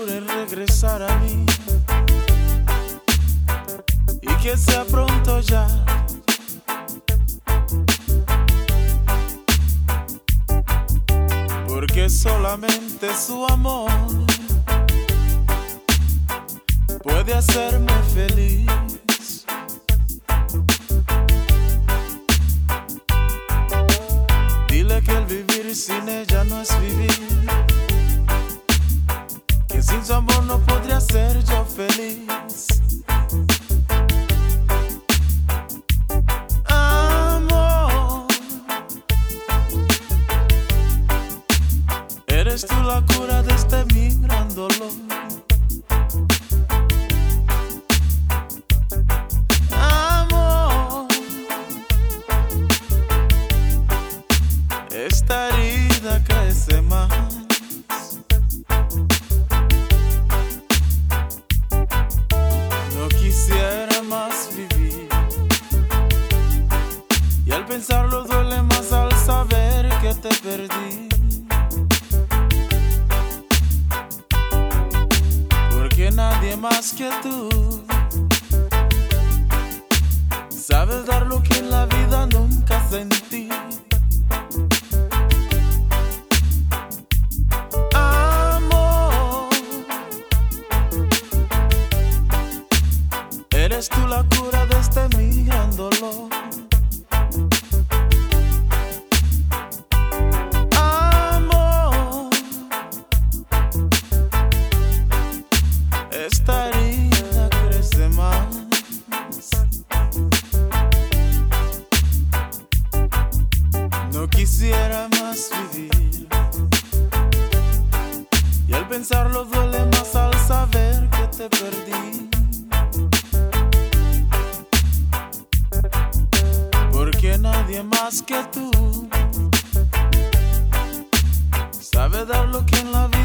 procure regresar a mí y que sea pronto ya. Porque solamente su amor puede hacerme feliz. Dile que el vivir sin ella no es vivir, que sin su amor no podría ser yo feliz. Amor, eres tú la cura de este mi gran dolor. Amor, esta herida crece más. No quisiera más vivir, y al pensarlo duele más al saber que te perdí. Porque nadie más que tú sabe dar lo que en la vida nunca sentí. Amor, eres tú la cura de este mi gran dolor. Amor, esta herida crece más. No quisiera más vivir, y al pensarlo duele más al saber que te perdí. Porque nadie más que tú sabe dar lo que en la vida